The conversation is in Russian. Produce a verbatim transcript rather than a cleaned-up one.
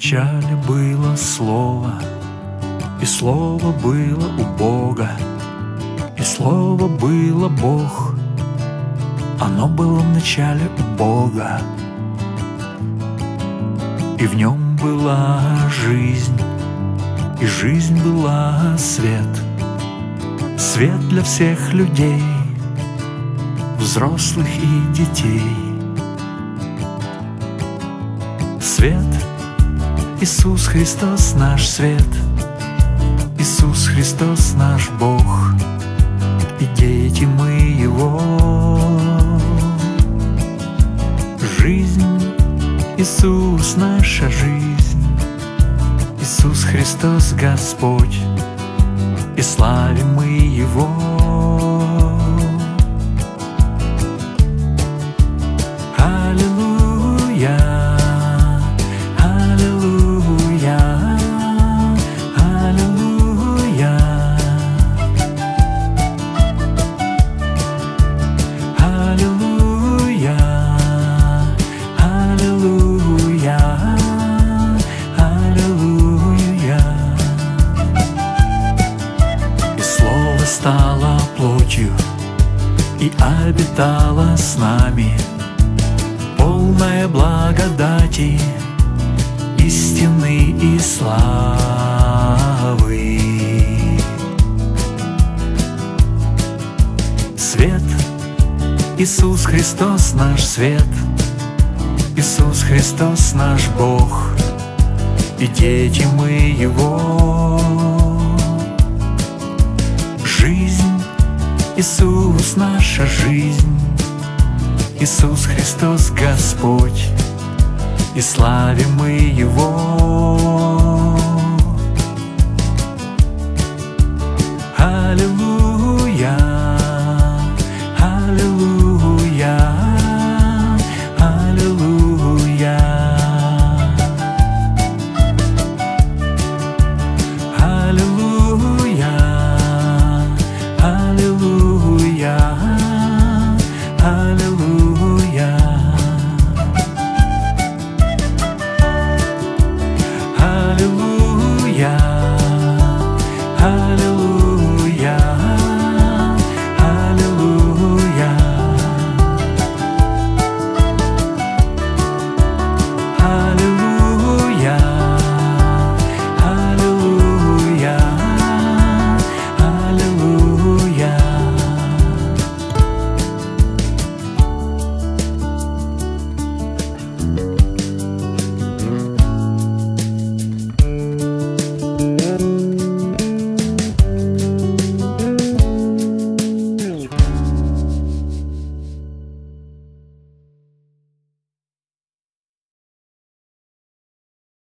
начале было Слово, и Слово было у Бога, и Слово было Бог. Оно было в начале у Бога, и в нем была жизнь, и жизнь была свет. Свет для всех людей, взрослых и детей. Свет, Иисус Христос наш свет, Иисус Христос наш Бог, и дети мы Его. Жизнь, Иисус наша жизнь, Иисус Христос Господь, и славим мы Его. Аллилуйя, аллилуйя, аллилуйя, аллилуйя, аллилуйя, аллилуйя. И Слово стало плотью и обитало с нами, полная благодати, истины и славы. Свет, Иисус Христос наш свет, Иисус Христос наш Бог, и дети мы Его. Жизнь, Иисус наша жизнь, Иисус Христос Господь, и славим мы Его.